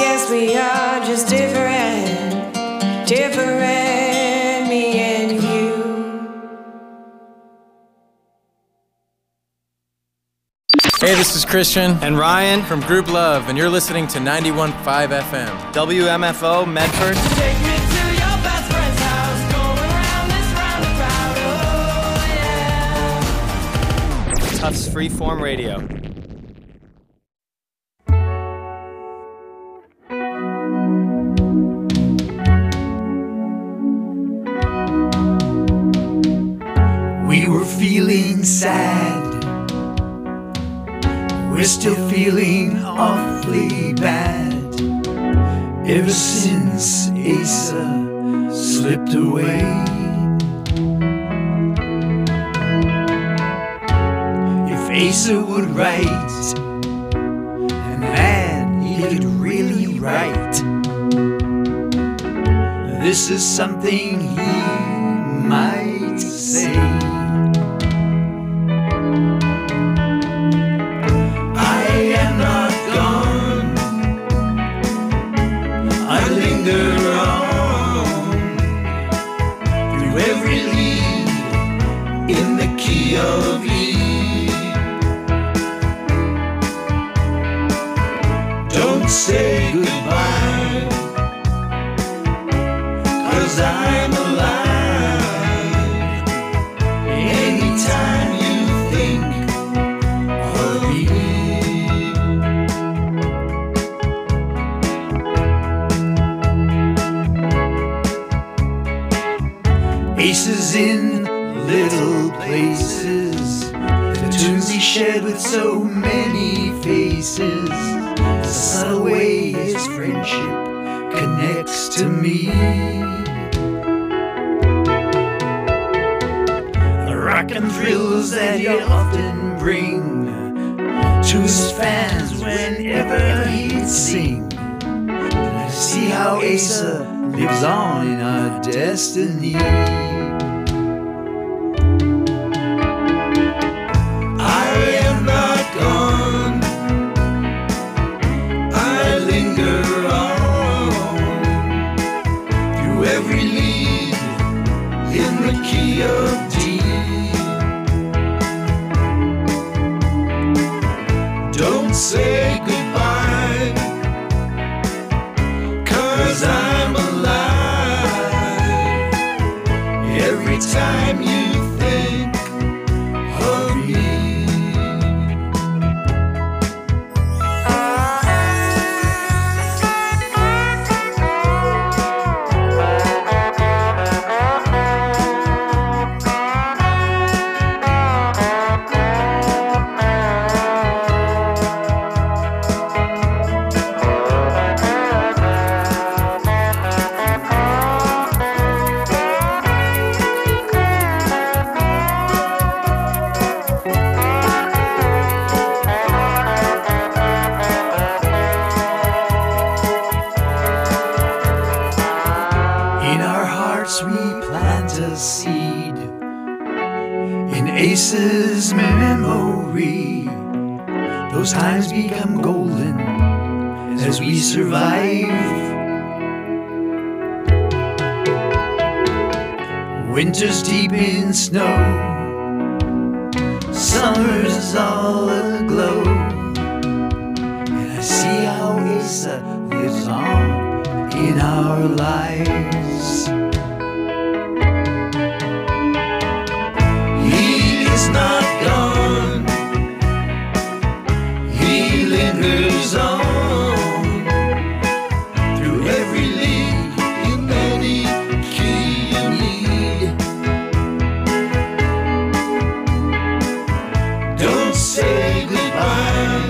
guess we are just different, different, me and you. Hey, this is Christian and Ryan from Group Love, and you're listening to 91.5 FM. WMFO Medford. Take me to your best friend's house, going around this roundabout, oh yeah. Tufts Freeform Radio. We were feeling sad. We're still feeling awfully bad. Ever since Asa slipped away. If Asa would write, then man, he could really write. This is something he might say. Of E. Don't say goodbye, 'cause I'm alive. Anytime you think of me. Aces in little places, the tunes he shared with so many faces, the subtle way his friendship connects to me. The rock and thrills that he often bring to his fans whenever he'd sing. And I see how Asa lives on in our destiny. Don't say goodbye, 'cause I'm alive. Every time you think of me. Seed in Ace's memory. Those times become golden as we survive. Winter's deep in snow, summer's all aglow, and I see how Asa lives on in our lives. Not gone, he lingers on through every lead in any key you need. Don't say goodbye,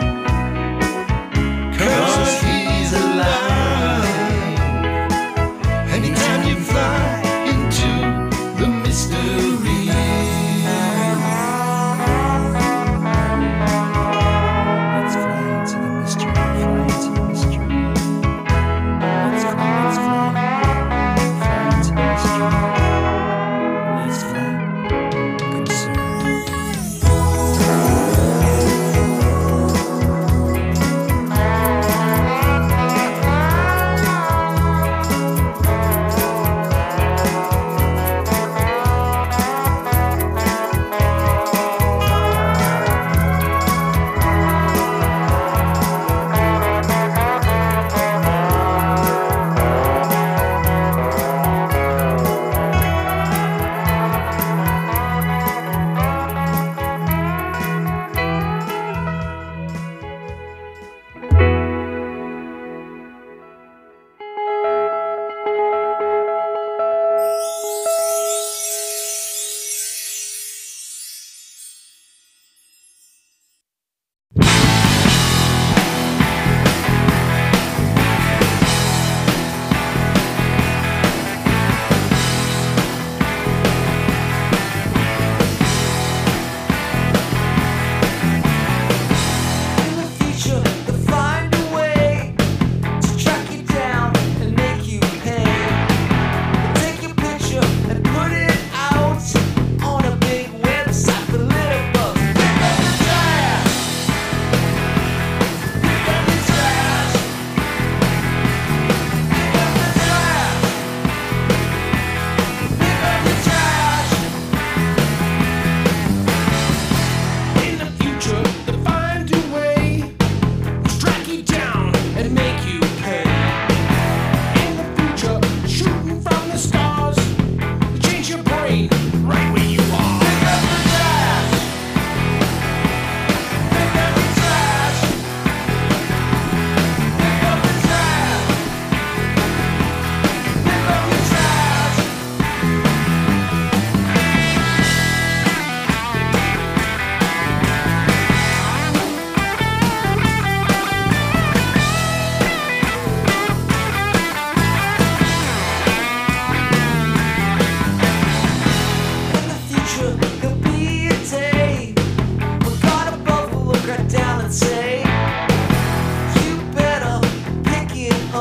'cause he's alive. Anytime you fly into the mystery.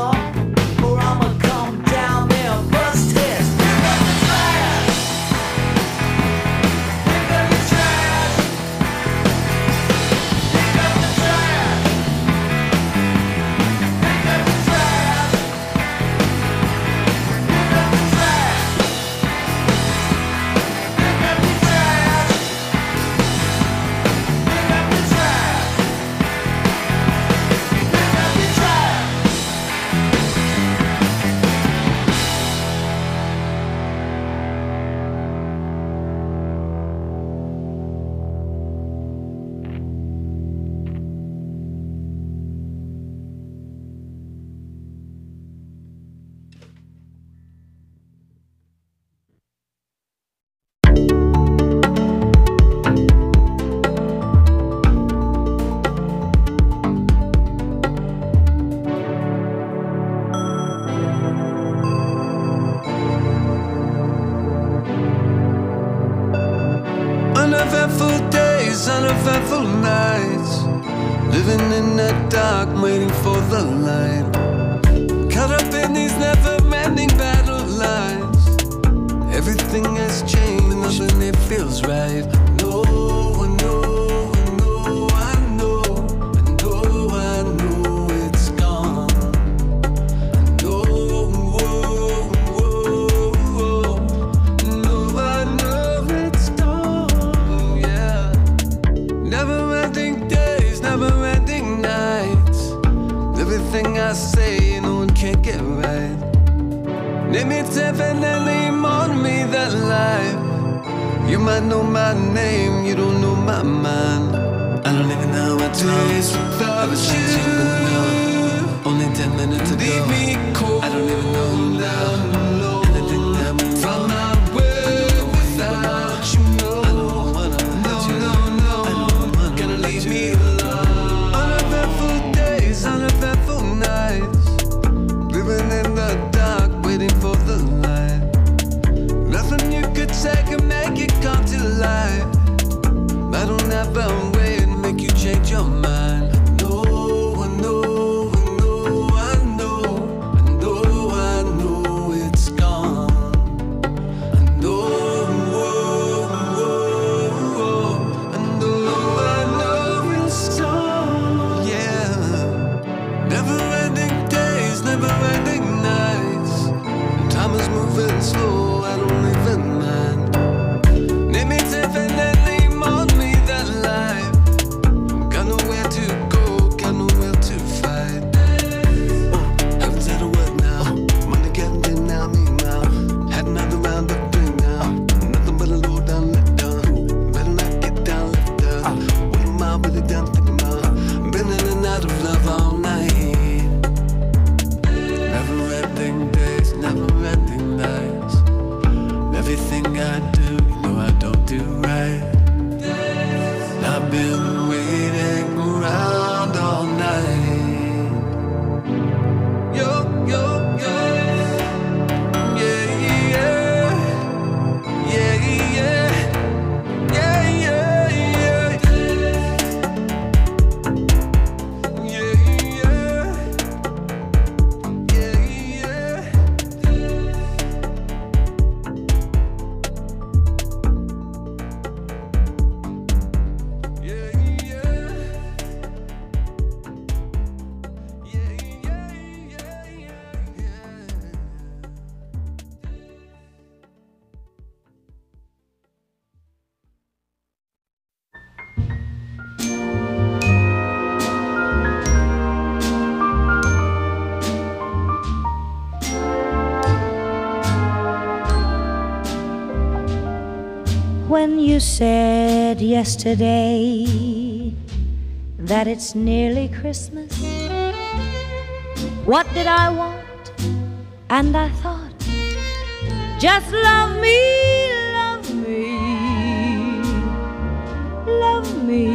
car, or I'ma come down there and bust his. Pick up the trash. Pick up the trash. Pick up the trash. Pick up the trash. Pick up the trash. Pick up the trash. Pick up the trash. Pick up the trash. Uneventful days, uneventful nights, living in the dark, waiting for the light. Caught up in these never-ending battle lines. Everything has changed, nothing it feels right. No, I know, I know, I know, I know, I know it's gone. I know, whoa, whoa, whoa. No, I know it's gone, yeah. Never-ending days, never-ending nights. Everything I say, no one can get right. Name it definitely on me that life. You might know my name, you don't know my mind. I don't even know what days without you. Only 10 minutes ago. Leave me cold. I don't even know you now. Anything that moves from my way without you. I don't wanna hurt you. I don't wanna gonna leave me alone. Uneventful days, uneventful nights, living in the dark, waiting for the light. Nothing you could say can make it come to life. I don't have a way to make you change your mind. No, I know, I know, I know, I know, I know it's gone. I know, whoa, whoa, whoa. I know it's gone. Yeah. Never-ending days, never-ending nights. Time is moving slow, I don't even mind. Name it definitely on me that life. Got nowhere to go, got nowhere to fight. Haven't said a word now. Money getting in now, me now. Had another round of drink now. Nothing but a low down, let down. Better not get down, left down. What am I really done thinking about? Been in and out of love all night. Never-ending days, never-ending nights. Everything I do, you know I don't do right. I've been waiting around all night. Yo, yo, yo. Yeah, yeah. Yeah, yeah. Yeah, yeah, yeah. Yeah, yeah. Yeah, yeah. When you said yesterday that it's nearly Christmas, what did I want? And I thought, just love me, love me, love me.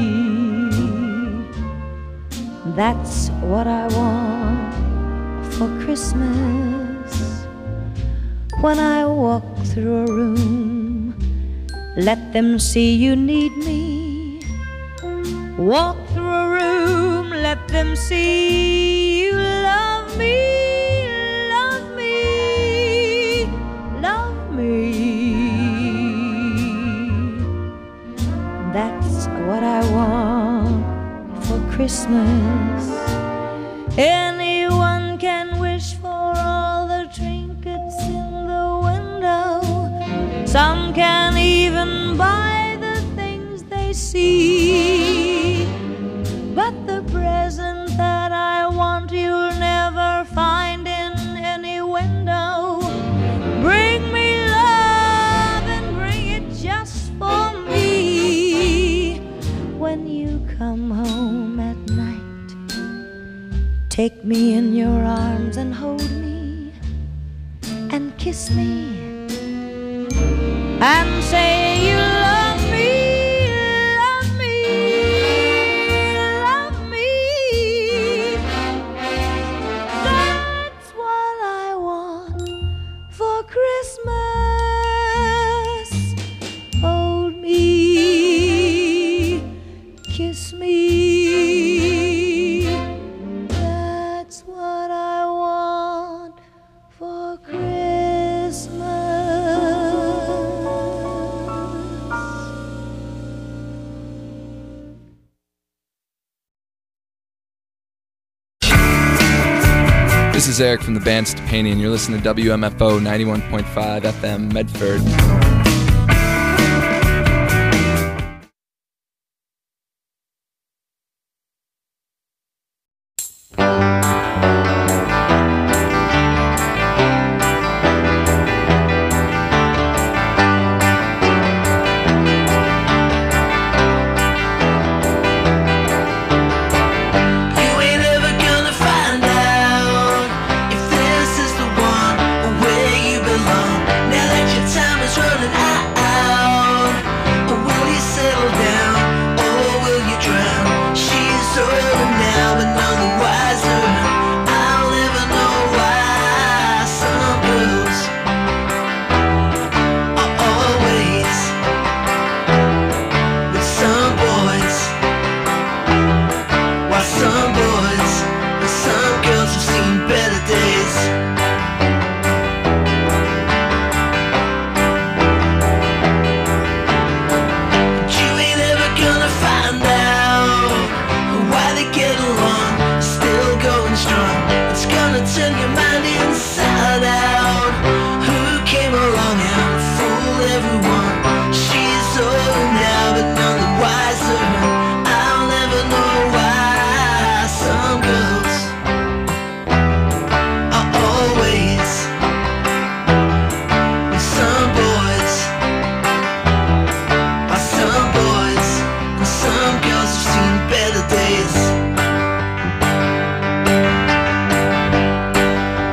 That's what I want for Christmas. When I walk through a room, let them see you need me. Walk through a room, let them see you love me, love me, love me. That's what I want for Christmas. Anyone can wish for all the trinkets in the window. Some can even buy the things they see. But the present that I want you'll never find in any window. Bring me love and bring it just for me. When you come home at night, take me in your arms and hold me and kiss me and say you love me, love me, love me. That's what I want for Christmas. Hold me, kiss me. That's what I want for Christmas. This is Eric from the band Stepani, and you're listening to WMFO 91.5 FM Medford. You ain't ever gonna find out if this is the one or where you belong. Now that your time is running out, or will you settle down, or will you drown? She's older now, but none the wiser. I'll never know why some girls are always with some boys. Why some boys and some girls have seen better days. But you ain't ever gonna find out why they get along, still going strong. It's gonna turn your mind inside out. Who came along and fooled everyone? She's older now, but none the wiser. I'll never know why some girls are always with some boys. Why some boys and some girls have seen better days.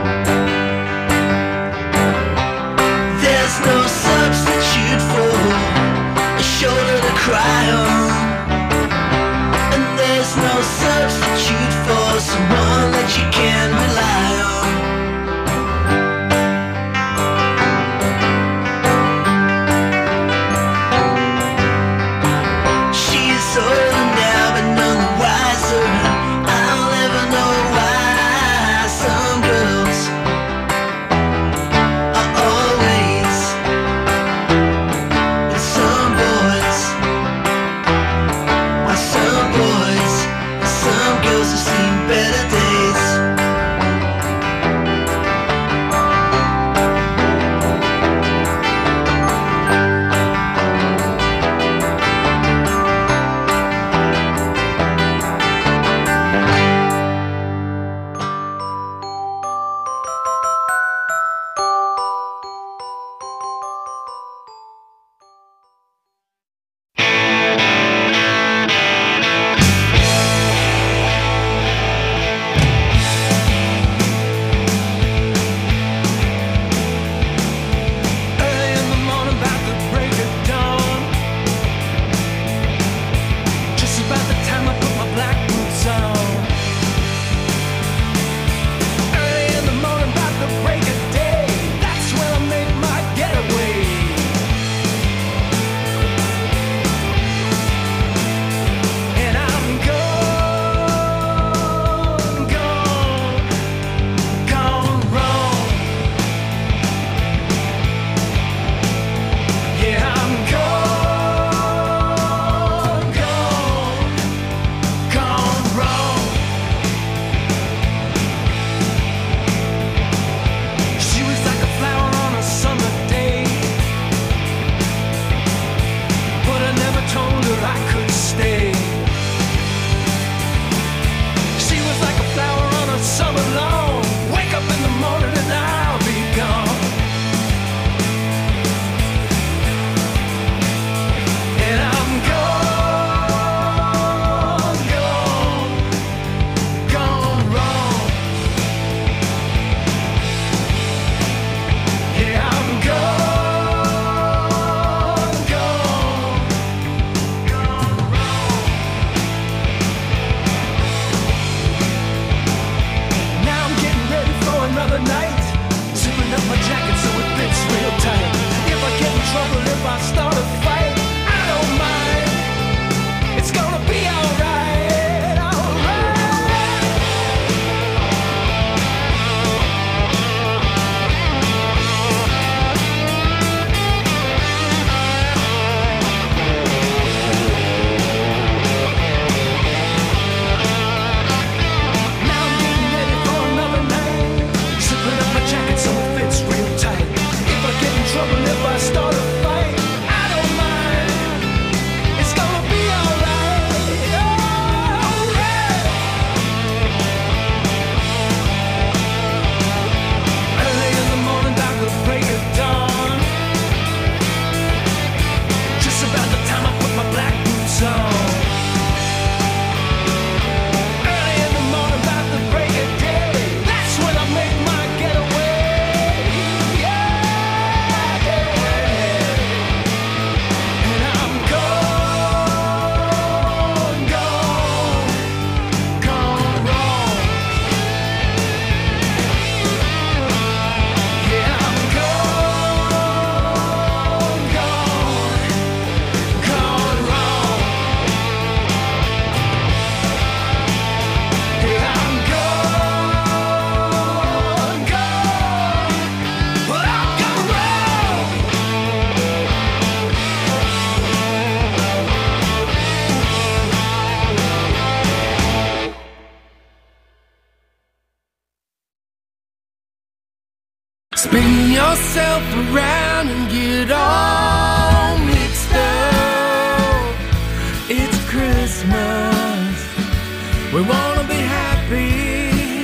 Spin yourself around and get all mixed up. It's Christmas. We wanna be happy.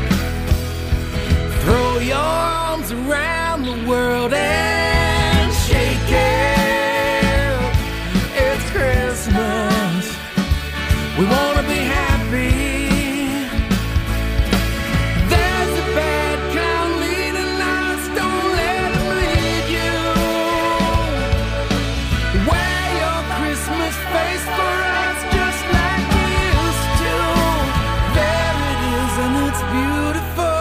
Throw your arms around the world and shake it. It's Christmas. We wanna be happy. There's a bad clown leading us. Don't let him lead you. Wear your Christmas face for us just like you used to. There it is and it's beautiful.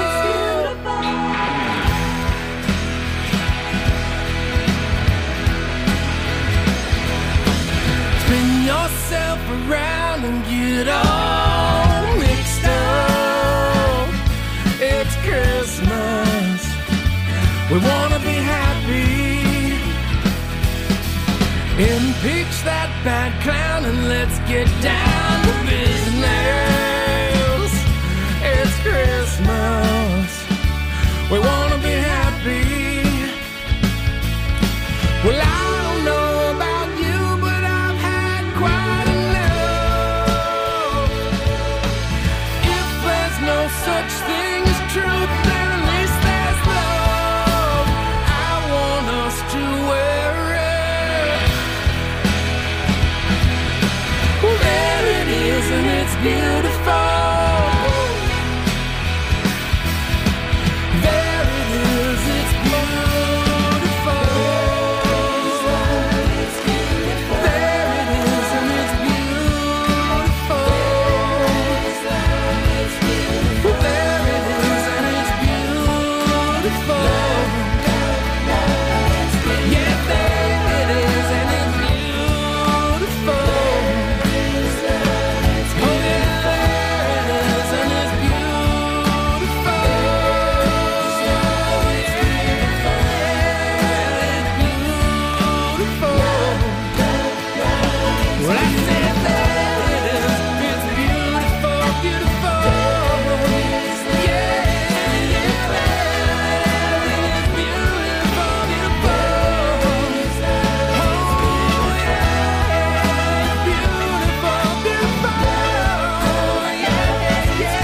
Spin yourself around and get all mixed up. It's Christmas. We wanna be happy. Impeach that bad clown and let's get down to business. It's Christmas. We wanna be happy. Well, I don't know about you, but I've had quite enough. If there's no such thing as truth, then at least there's love. I want us to wear it. Well, there it is and it's beautiful. There it is, it's beautiful. There it is and it's beautiful. There it is and it's beautiful. Yeah, there it is and it's beautiful. Oh yeah, there it is and it's beautiful. Well, I said there it is, it's beautiful, beautiful. Yeah, it's beautiful, beautiful. Oh yeah, it's beautiful, beautiful. Yeah, it's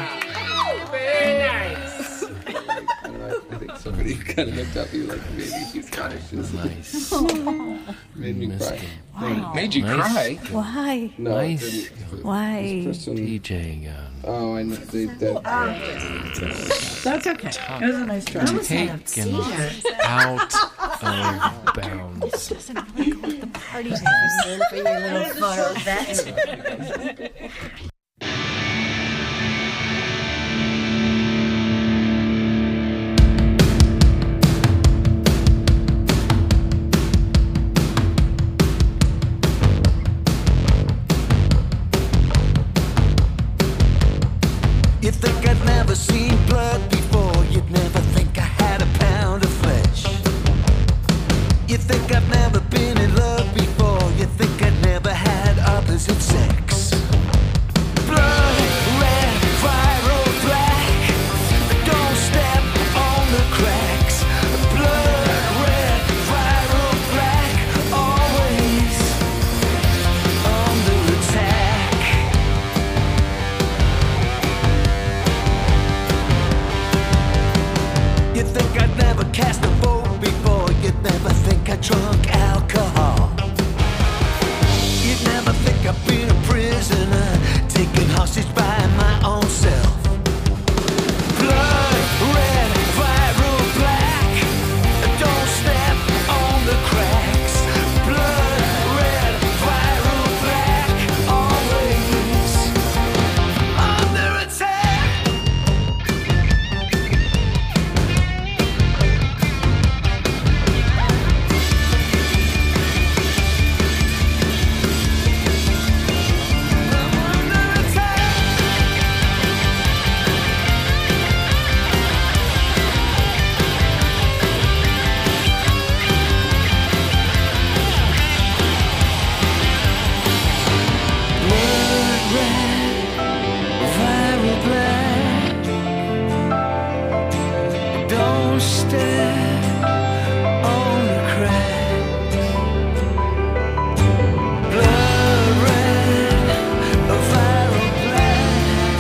Somebody kind of looked up at you like a baby. God, it feels Nice. made me cry. Wow. Made you Nice. cry? Why? No, Nice. it didn't. Why? Kristen. DJ. Oh, I know. That's okay. It was a nice try. Taken out of bounds. Doesn't really go with the party. For your little photo vet. You think I'd never seen blood before? You'd never think I had a pound of flesh. You think I've never been in love before? You think I'd never had opposite sex? Blood, red, viral, black. Don't step on the cracks. Blood, red, viral, black. Always under attack. You think I'd never cast a vote before? You'd never think I drunk alcohol. You'd never think I've been a prisoner, taken hostage by my own self. Blood, red, viral, black. Don't step on the cracks. Blood, red, viral, black. Always under attack. Viral black. Don't step on the cracks. Blood red, viral black.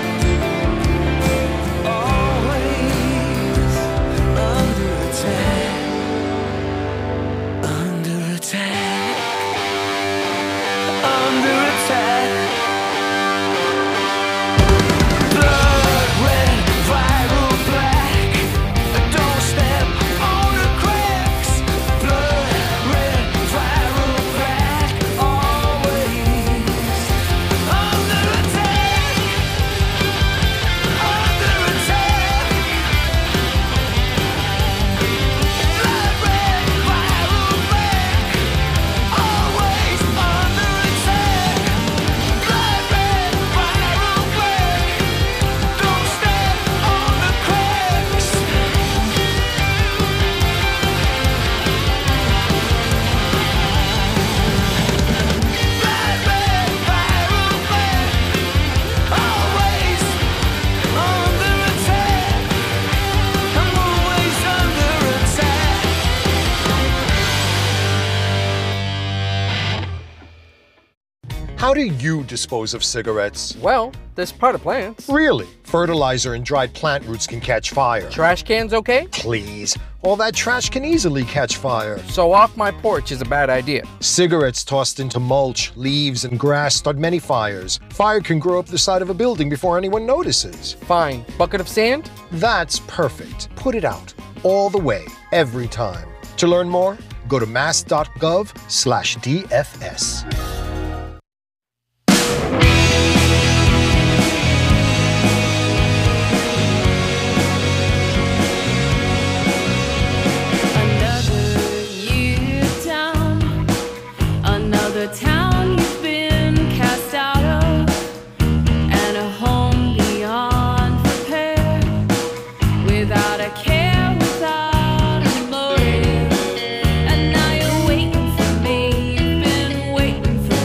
Always under attack. Under attack. Under attack. Blood red, viral black. Don't step on the cracks. Blood red, viral black. Always under attack. Under attack. Blood red, viral black. Always under attack. Blood red, viral black. Don't step on the cracks. Blood red, viral black. Always under attack. I'm always under attack. How do you dispose of cigarettes? Well, there's part of plants. Really? Fertilizer and dried plant roots can catch fire. Trash cans okay? Please. All that trash can easily catch fire. So off my porch is a bad idea. Cigarettes tossed into mulch, leaves, and grass start many fires. Fire can grow up the side of a building before anyone notices. Fine. Bucket of sand? That's perfect. Put it out. All the way. Every time. To learn more, go to mass.gov/DFS. Another year down, another town you've been cast out of, and a home beyond repair, without a care, without a motive. And now you're waiting for me, you've been waiting for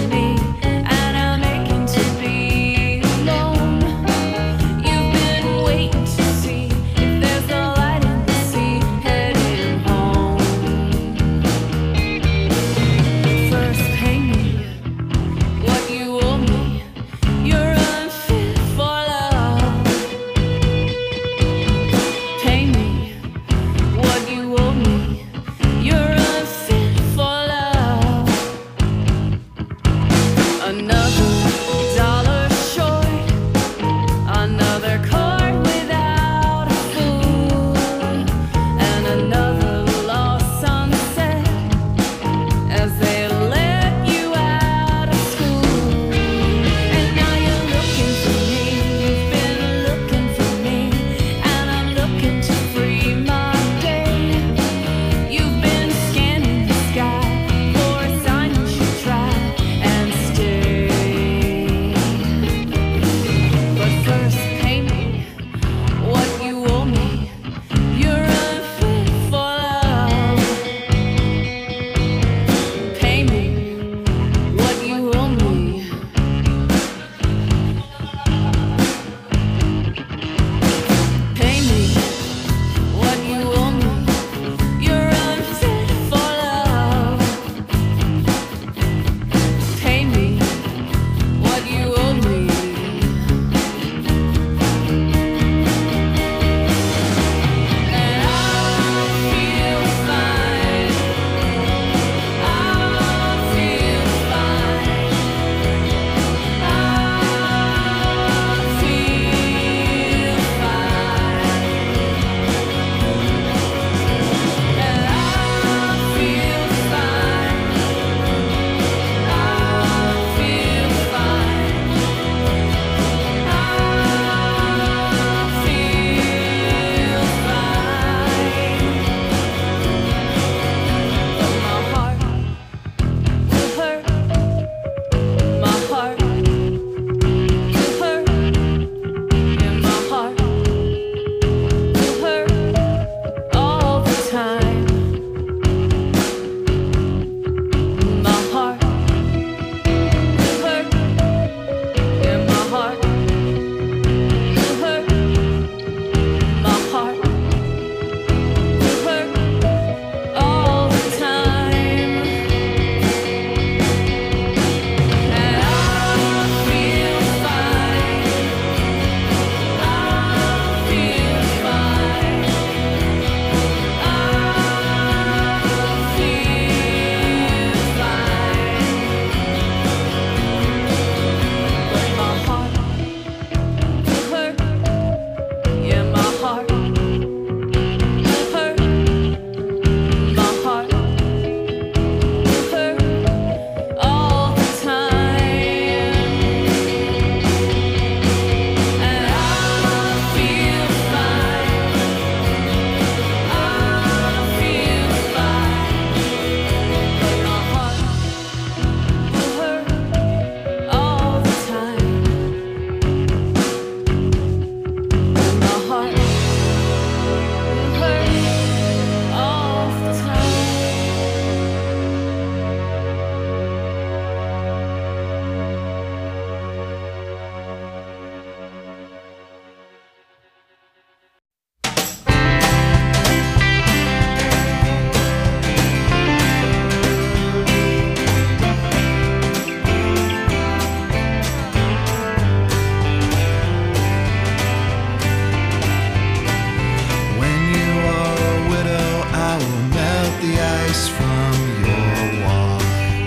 ice from your wall.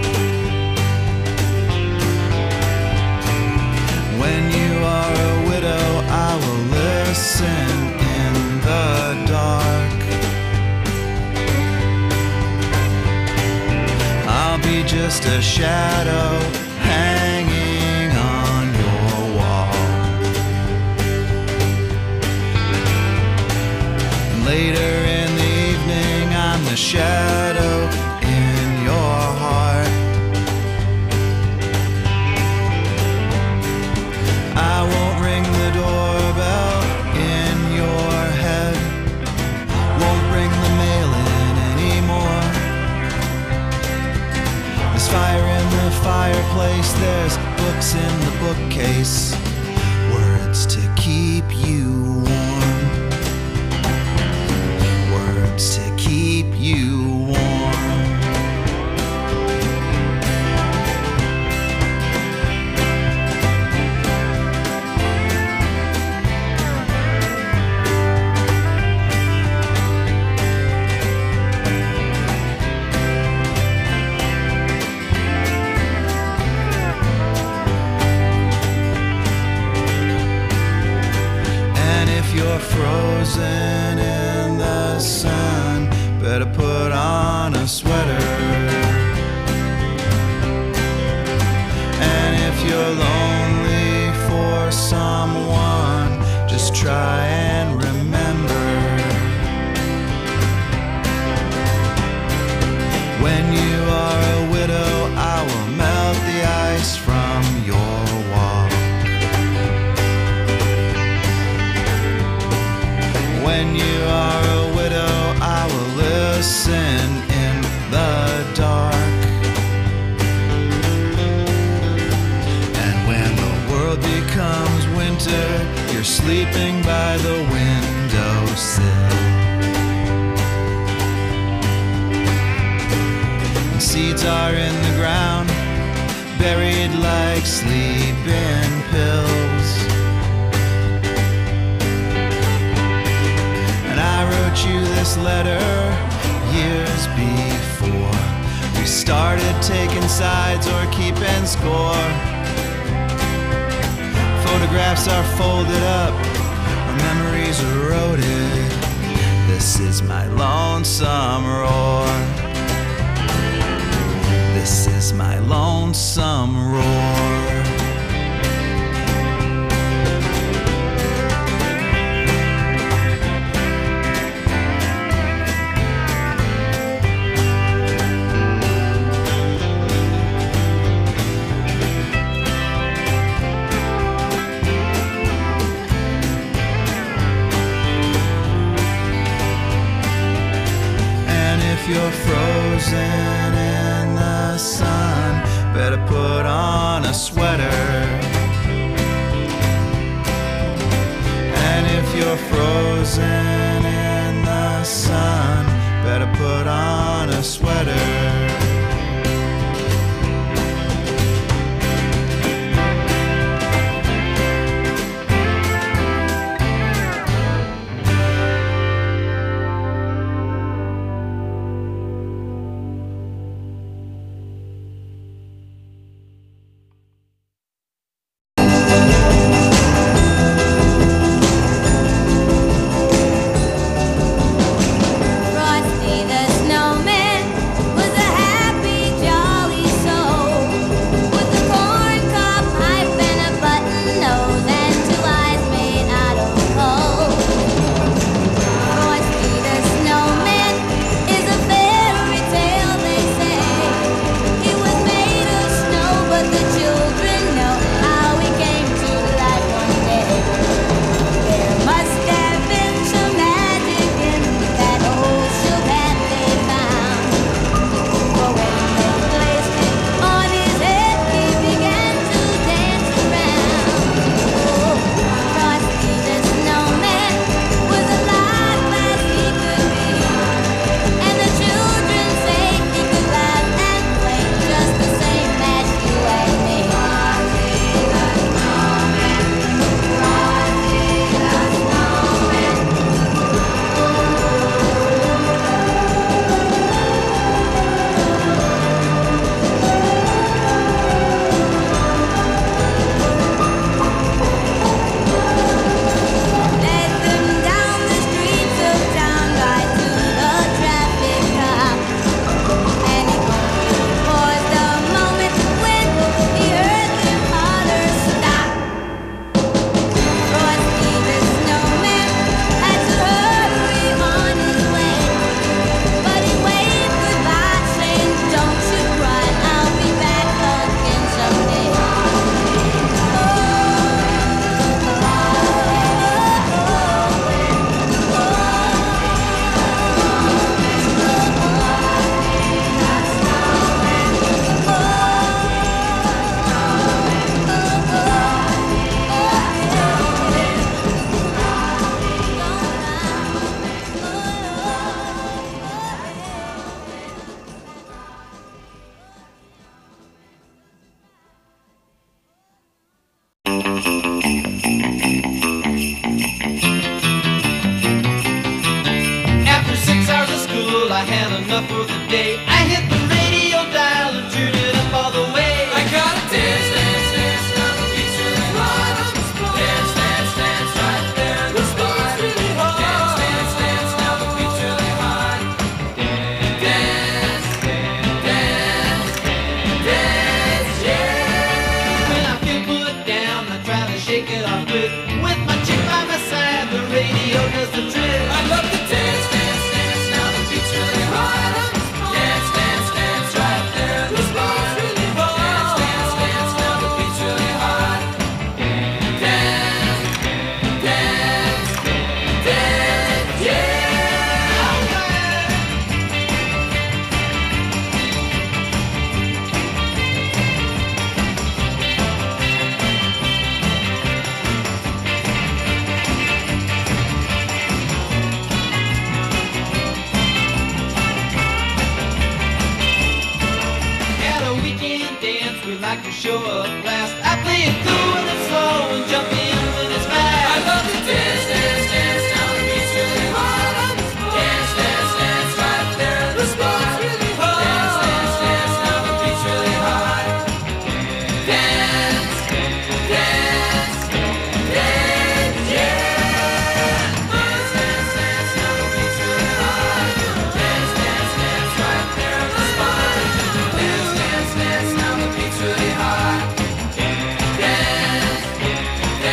When you are a widow, I will listen in the dark. I'll be just a shadow hanging on your wall. Later in the evening, I'm the shadow in your heart. I won't ring the doorbell in your head, won't bring the mail in anymore. There's fire in the fireplace, there's books in the bookcase, words to keep you warm, words to keep you warm. You're frozen in the sun, better put on a sweater. And if you're lonely for someone, just try and remember. When you are a widow, I will melt the ice from your wall. When you are a widow, I will listen in the dark. And when the world becomes winter, you're sleeping by the windowsill. And seeds are in the ground, buried like sleeping pills. I wrote you this letter years before we started taking sides or keeping score. Photographs are folded up, our memories eroded. This is my lonesome roar. This is my lonesome roar. If you're frozen in the sun, better put on a sweater. And if you're frozen in the sun, better put on a sweater. day. I hit the radio dial and turned it up all the way. I gotta dance, dance, dance, now the beat's really hot. Dance, dance, dance, right there in the spot. Dance, dance, dance, now the beat's really hot. Dance, dance, dance, dance, yeah. When I feel put down, I try to shake it off quick. With my chick by my side, the radio does the trick. I love to dance, dance, dance, now the beat's really hot. Dance, dance, dance, right there in the spot. Dance, dance, dance, now the beat's really hot. Dance, dance, dance, yeah. Alright. At a weekend dance, we like to show up last. I play it cool when it's slow and jump in when it's fast. I love to dance, dance, dance, now the beat's really hot. Dance, dance, dance, right there in the spot. Dance, dance, dance, now the beat's really hot. Dance, dance, dance, yeah. Dance, dance, dance, now the beat's really hot. Dance, dance, dance, right there in the spot. Dance, dance, dance, now the beat's really hot. Dance, dance,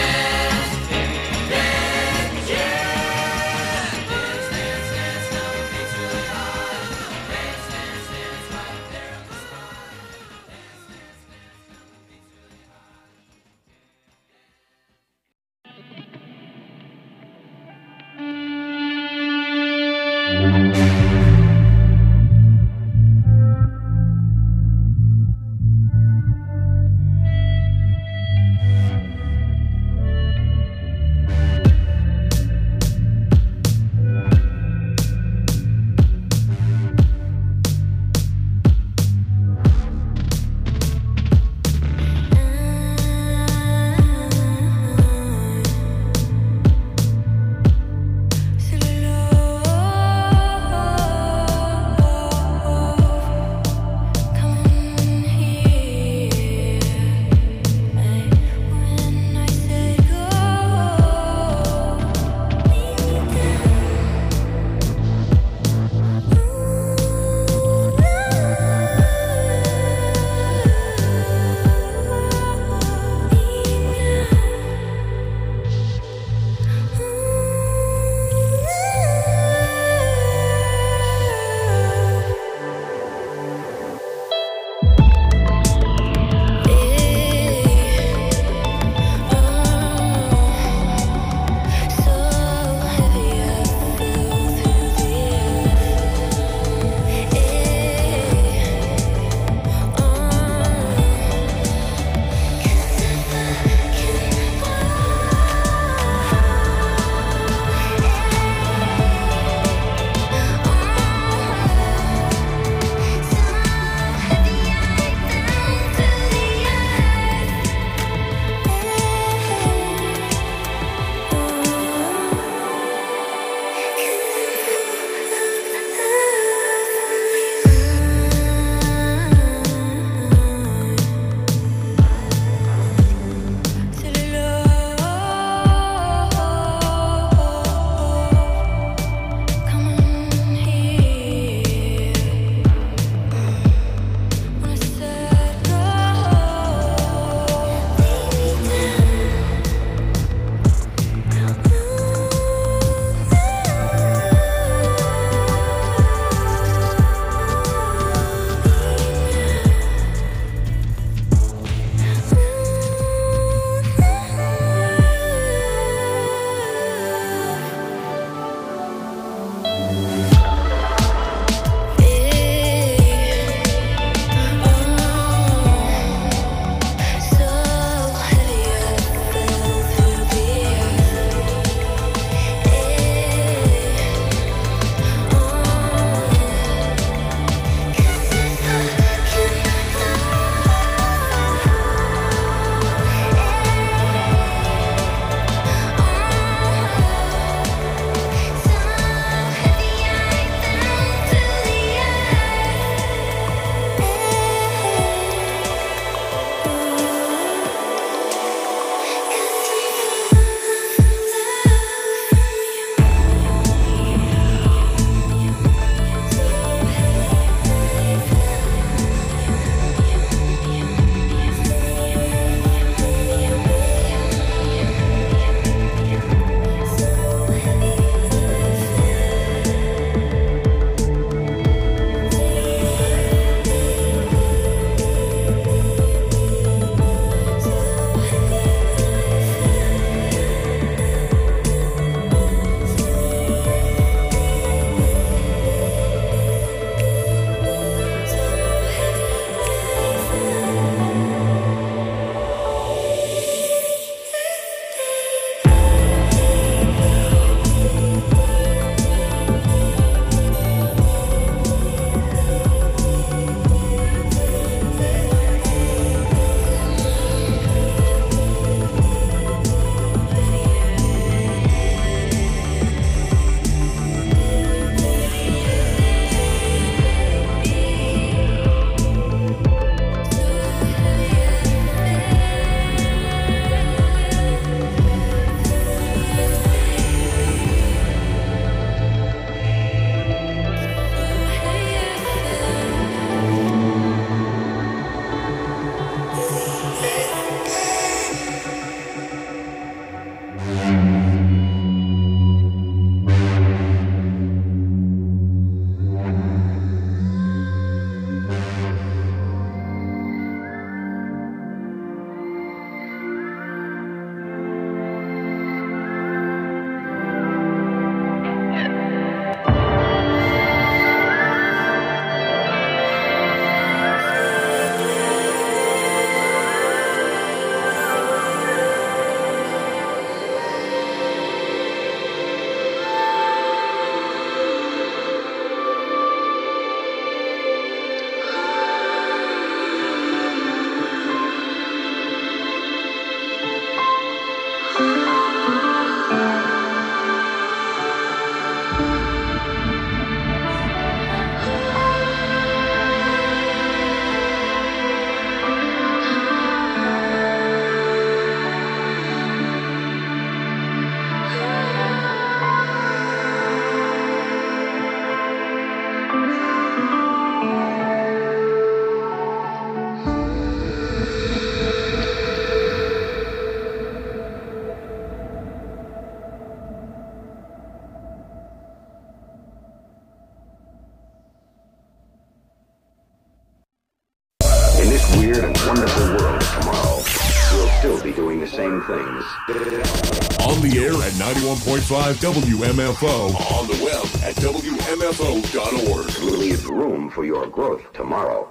this weird and wonderful world tomorrow, we'll still be doing the same things. On the air at 91.5 WMFO. On the web at WMFO.org. Leave room for your growth tomorrow.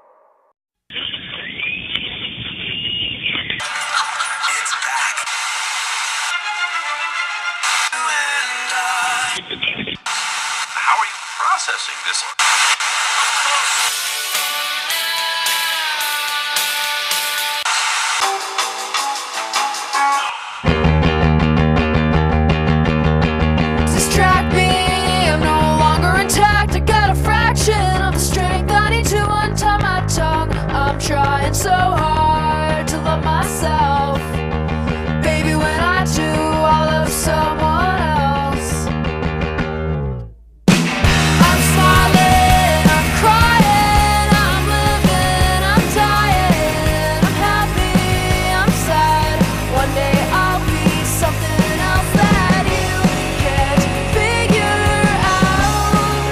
How are you processing this? Distract me, I'm no longer intact. I got a fraction of the strength I need to untie my tongue. I'm trying so hard to love myself. Baby, when I do, I love someone else. I'm smiling, I'm crying, I'm living, I'm dying. I'm happy, I'm sad. One day I'll be something else that you can't figure out.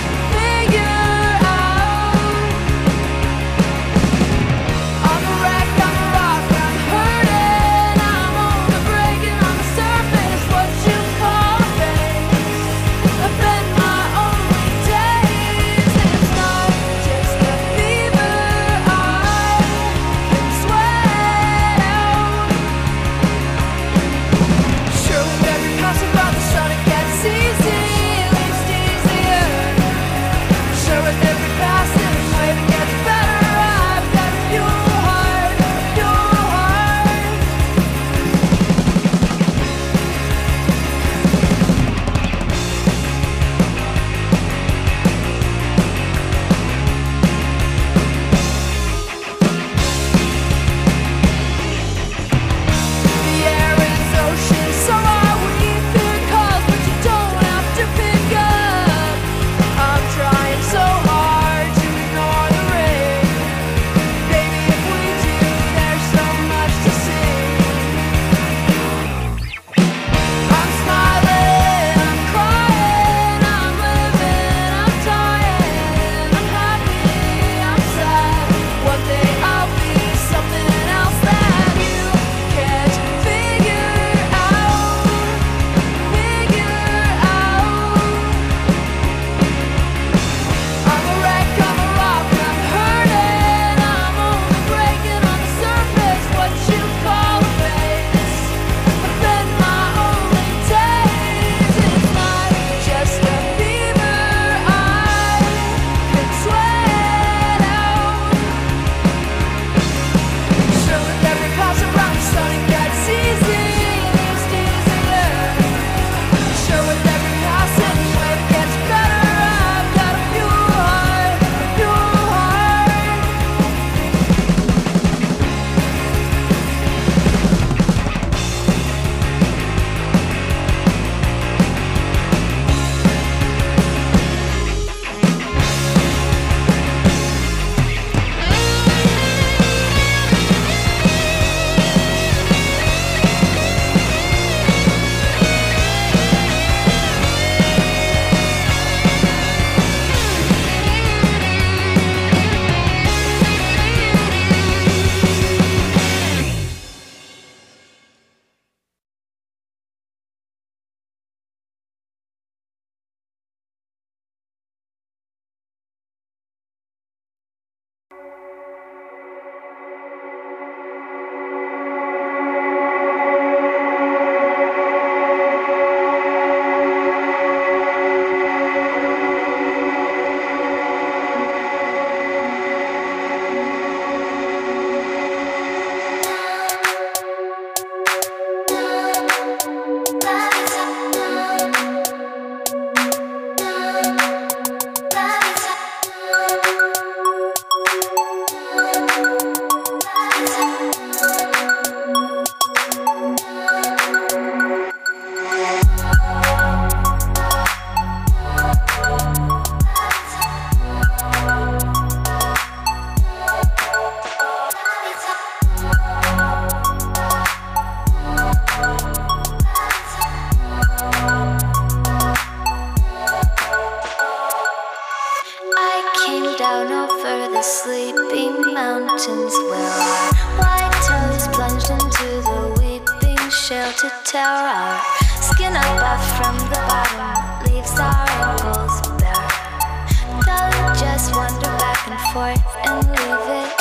I'm a wreck, I'm a rock, I'm hurting, I'm only breaking on the surface. What you call face, I've been my only days. It's not just a fever, I can sweat out. Sure, with every passing by the sun it gets easy, at least easier. Sure, with every passing wave it gets better. I've got a pure heart, a pure heart. The air is ocean, so are we. Fear calls, but you don't have to pick up. I'm trying so hard to ignore the rain. Baby, if we do, there's so much to see. I'm smiling, I'm crying, I'm living, I'm dying. I'm happy, I'm sad. One day I'll be something else that you can't figure out. I'm a wreck, I'm a rock, I'm hurting, I'm only breaking on the surface. What you call a face, I've been my only days. It's not just a fever, I can sweat out. Sure, with every pass around the sun it gets easy, at least easier. Sure, with every passing wave it gets better. I've got a pure heart, a pure heart. Down over the sleeping weeping mountains where our white toes plunged into the weeping shale to tear our skin up from the bottom, leaves our ankles bare. Don't just wander back and forth and leave it.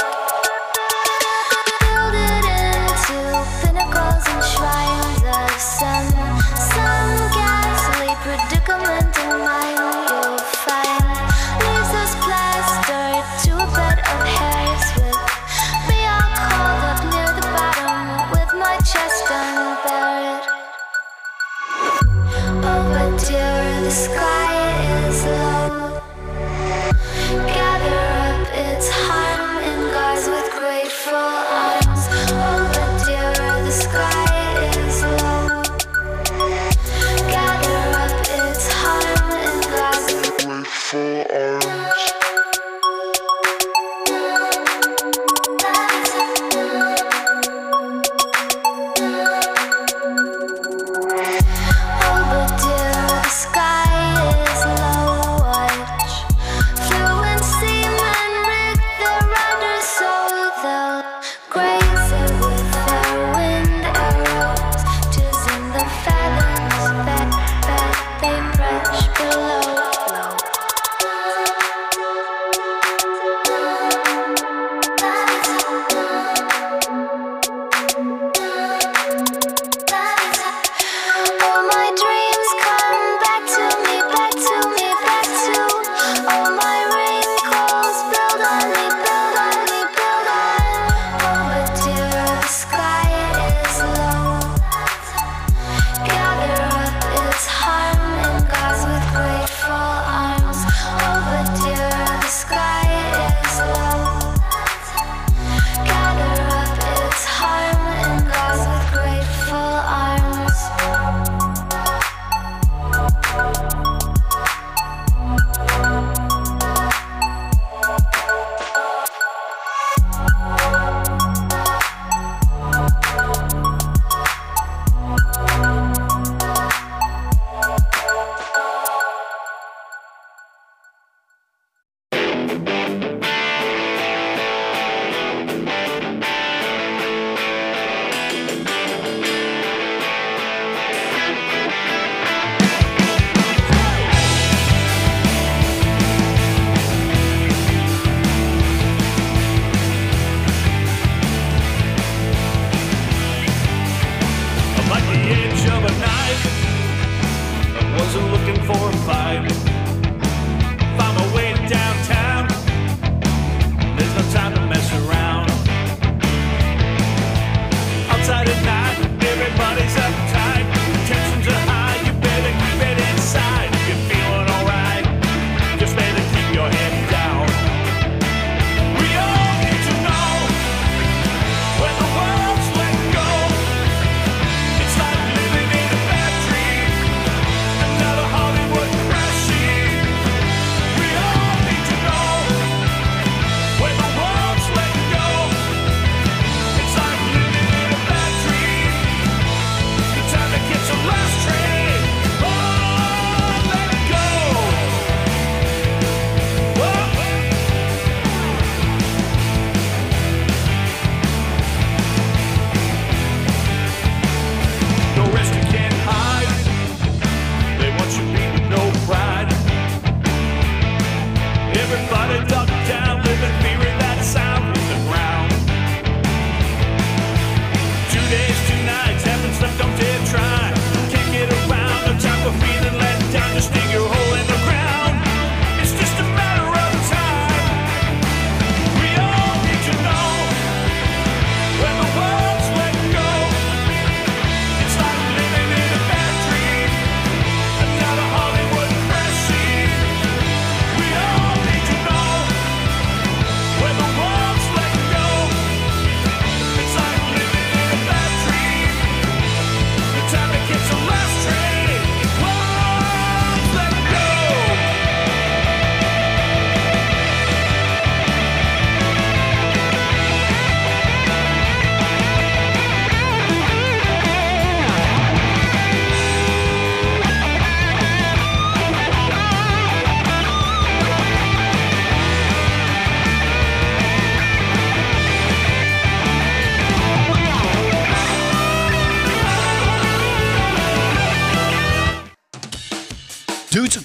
Build it into pinnacles and shrines of some ghastly predicament in mind you'll find. Leaves us plastered to a bed of hairs with me all curled up near the bottom with my chest unbared. Oh, but dear, the sky is low. Gather up its harm.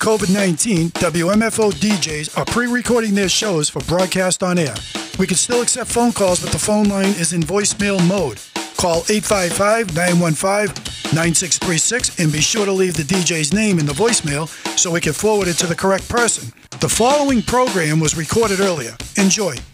COVID-19, WMFO DJs are pre-recording their shows for broadcast on air. We can still accept phone calls, but the phone line is in voicemail mode. Call 855-915-9636 and be sure to leave the DJ's name in the voicemail so we can forward it to the correct person. The following program was recorded earlier. Enjoy.